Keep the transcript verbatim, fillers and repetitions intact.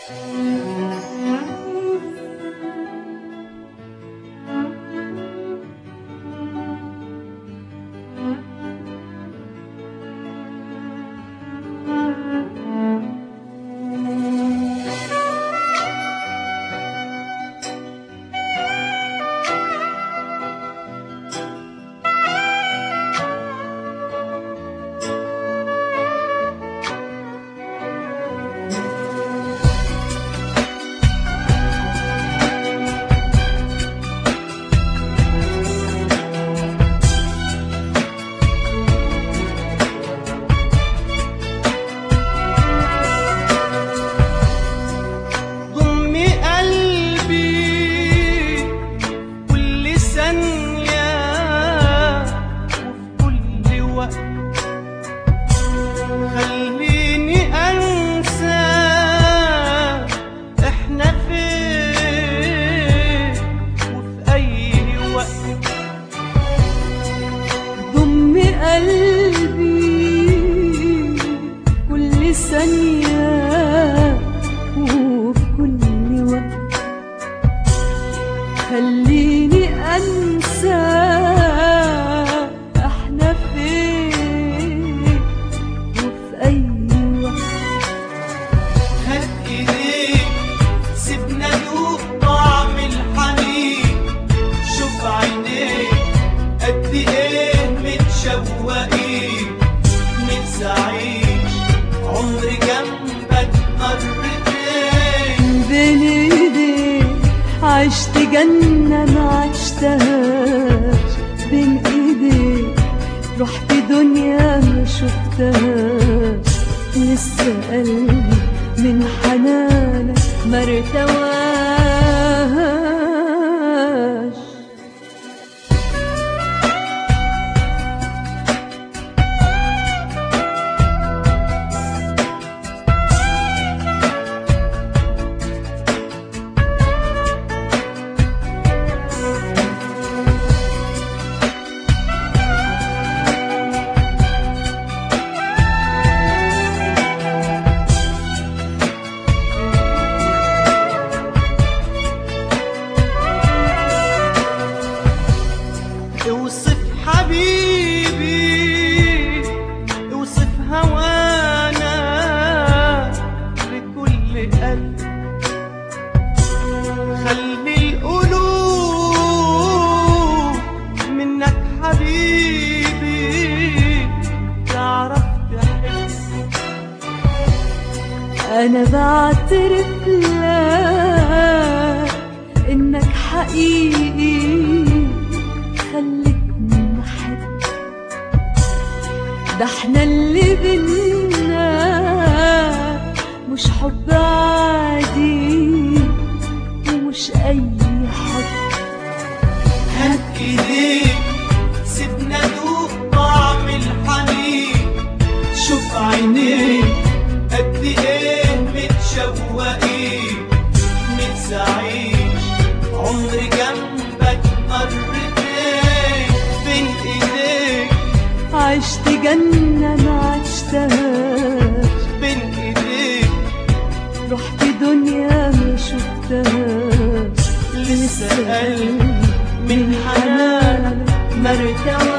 خليني أنسى احنا فين وفي أي وقت. هات ايديك سيبنا ندوق طعم الحنين، شوف عينيك قد ايه متشوقين، نفسي اعيش عمري جنبك مرتين. بين ايديك عشت جنة ما عشتهاش، بين ايديك رحت دنيا ما شفتهاش، لسه قلبي من حنانك ما ارتواش. اوصف حبيبي، اوصف هوانا بكل قلب، خلي القلوب منك حبيبي تعرف تحب. أنا بعترف لك إنك حقيقي، خلتني أحب. ده احنا اللي بينا مش حب عادي ومش أي حب. هات ايديك سيبنا ندوق طعم الحنين، شوف عينيك قد ايه متشوقين، نفسي اعيش عمري جنبك مرتين. بين ايديك عشت جنة ما عشتهاش، بين ايديك رحت دنيا ما شفتهاش، لسه قلبي من حنانك ما ارتواش.